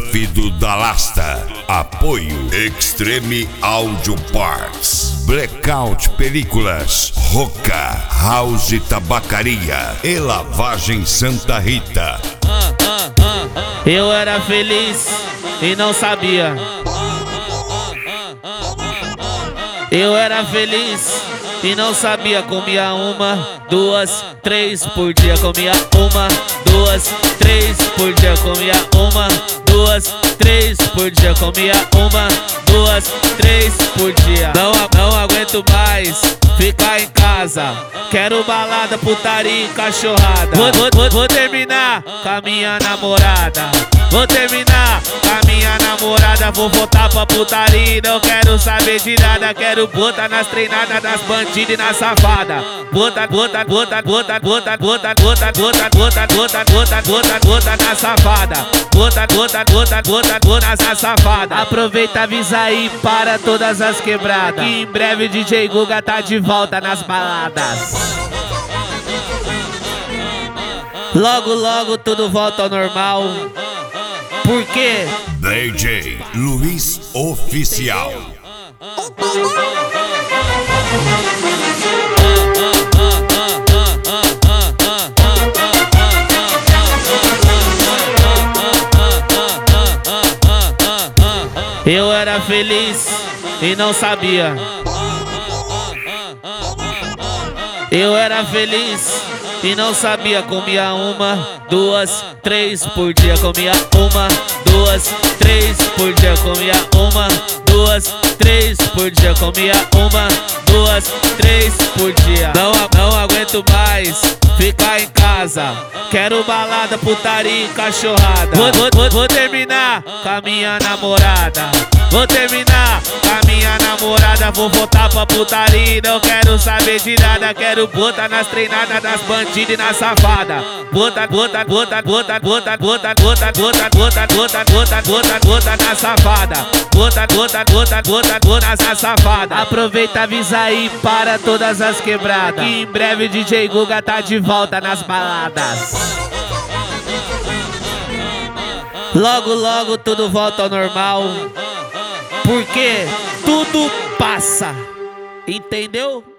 Pânfido da Lasta. Apoio Extreme Audio Parts, Blackout Películas, Roca, House Tabacaria e Lavagem Santa Rita. Eu era feliz e não sabia. Eu era feliz e não sabia. Comia uma, duas, três por dia. Comia uma, duas, três por dia. Comia uma, duas, três por dia. Comia uma, duas, três por dia. Não aguento mais ficar em casa. Quero balada, putaria e cachorrada. Vou terminar com a minha namorada. Vou terminar com a minha namorada. Vou voltar pra putaria e não quero saber de nada. Quero botar nas treinadas das bandidas e na safada. Bota na safada. Bota na safada. Aproveita, avisa aí para todas as quebradas que em breve DJ Guga tá de volta nas baladas. Logo, logo tudo volta ao normal. Por quê? DJ Luiz Oficial. Eu era feliz e não sabia. Eu era feliz e não sabia. Comia uma, duas, três por dia. Comia uma, duas, três por dia. Comia uma, duas, três por dia. Comia uma, duas, três por dia. Não aguento mais ficar em casa. Quero balada, putaria e cachorrada. Vou terminar com a minha namorada. Vou terminar com a minha namorada. Vou voltar pra putaria e não quero saber de nada. Quero botar nas treinadas das bandidas e na safada. Bota na safada. Bota na safada. Aproveita, avisa aí para todas as quebradas que em breve DJ Guga tá de volta nas baladas. Logo, logo tudo volta ao normal. Porque tudo passa. Entendeu?